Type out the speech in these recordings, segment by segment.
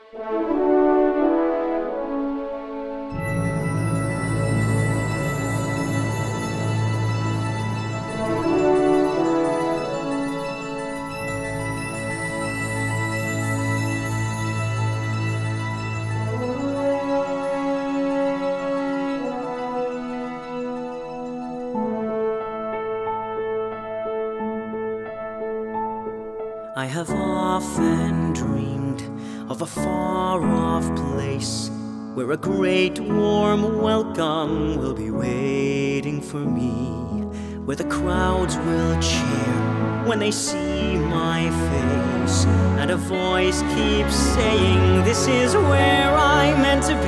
I have often dreamed of a far-off place where a great warm welcome will be waiting for me, where the crowds will cheer when they see my face, and a voice keeps saying, "This is where I'm meant to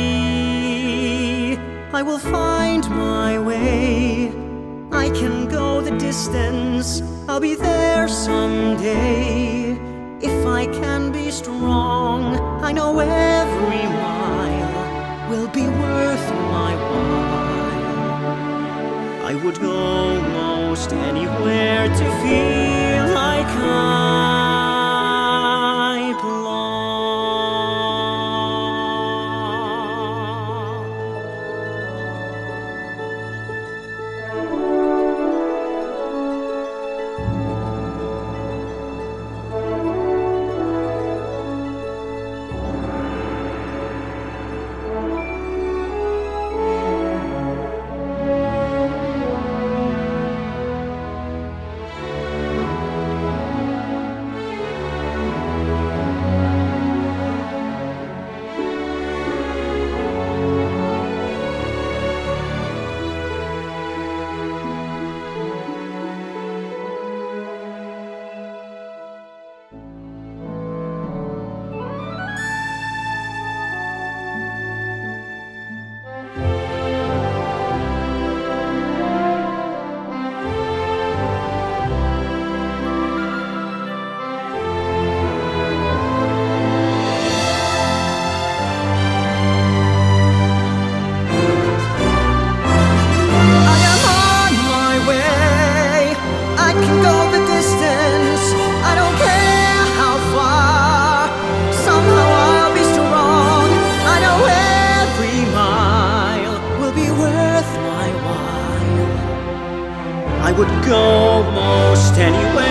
be." I will find my way, I can go the distance, I'll be there someday. If I can be strong, I know every mile will be worth my while. I would go most anywhere to feel like I belong. I would go most anywhere